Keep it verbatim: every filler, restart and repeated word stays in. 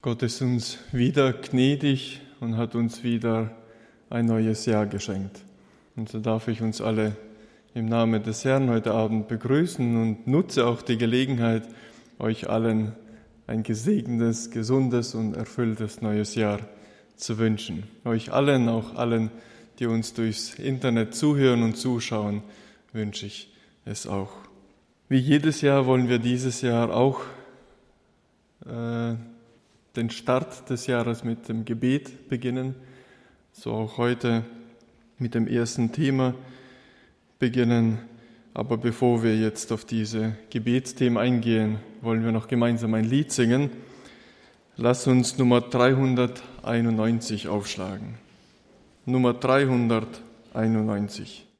Gott ist uns wieder gnädig und hat uns wieder ein neues Jahr geschenkt. Und so darf ich uns alle im Namen des Herrn heute Abend begrüßen und nutze auch die Gelegenheit, euch allen ein gesegnetes, gesundes und erfülltes neues Jahr zu wünschen. Euch allen, auch allen, die uns durchs Internet zuhören und zuschauen, wünsche ich es auch. Wie jedes Jahr wollen wir dieses Jahr auch äh, den Start des Jahres mit dem Gebet beginnen, so auch heute mit dem ersten Thema beginnen. Aber bevor wir jetzt auf diese Gebetsthemen eingehen, wollen wir noch gemeinsam ein Lied singen. Lass uns Nummer dreihunderteinundneunzig aufschlagen. Nummer dreihunderteinundneunzig.